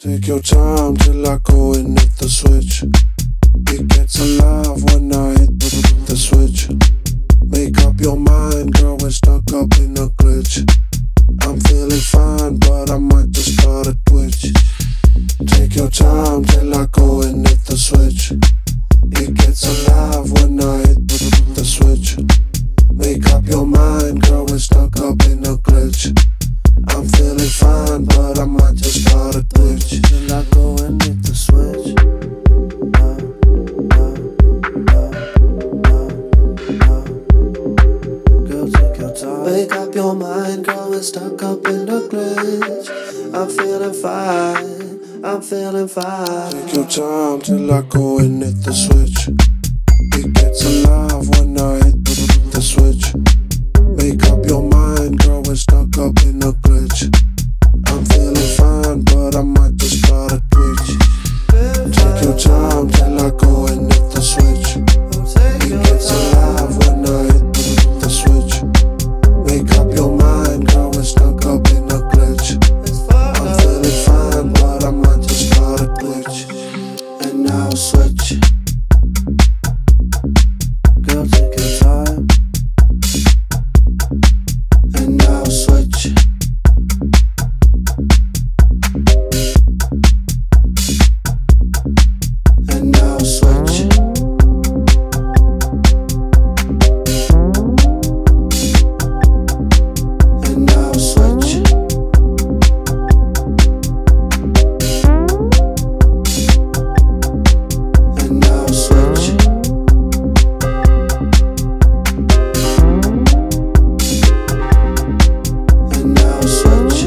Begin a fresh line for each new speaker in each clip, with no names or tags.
Take your time till I go and hit the switch. It gets alive when I hit the switch. Make up your mind, girl, we're stuck up in a glitch. I'm feeling fine, but I might just start a twitch. Take your time till I go and hit the switch. It gets alive when I hit the switch. Make up your mind, girl, we're stuck up in a glitch. I'm feeling fine, but I might just start a twitch. Till I go and hit the switch. Girl, take your time. Make up your mind, girl, we're stuck up in a glitch. I'm feeling fine, I'm feeling fine. Take your time till I go and hit the switch. It gets alive when I hit the switch. Make up your mind, girl, we're stuck up in a glitch. I'm feeling fine, but I might just start a twitch. Take your time till I go and hit the switch. It gets alive when I hit the switch. Make up your mind, girl, we're stuck up in a glitch. I'm feeling fine, but I might just start a twitch. And now switch. Girl, take your time. And now switch. And now switch. And now switch. And now switch. And now switch.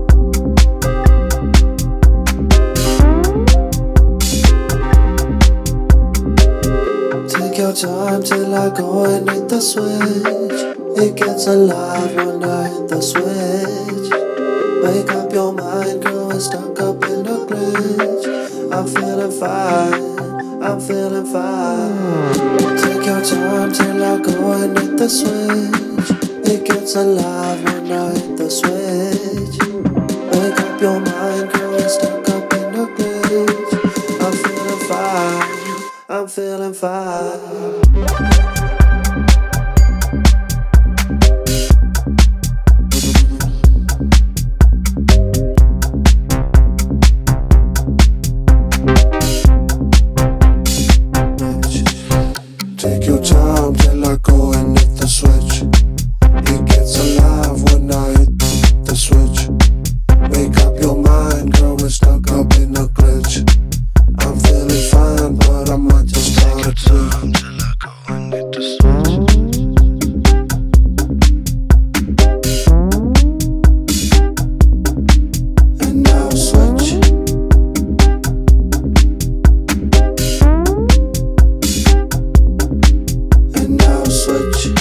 Take your time till I go and hit the switch. It gets alive when I hit the switch. Make up your mind, girl, we're stuck up in a glitch. I'm feeling fine, I'm feeling fine. Take your time till I go and hit the switch. It gets alive when I hit the switch. Make up your mind, girl, we're stuck up in a glitch. I'm feeling fine, I'm feeling fine. Take your time till I go and hit the switch. It gets alive when I hit the switch. Make up your mind, girl, we're stuck up in a glitch. I'm feeling fine, but I might just start a twitch. Till I go and hit the switch. And now switch. And now switch.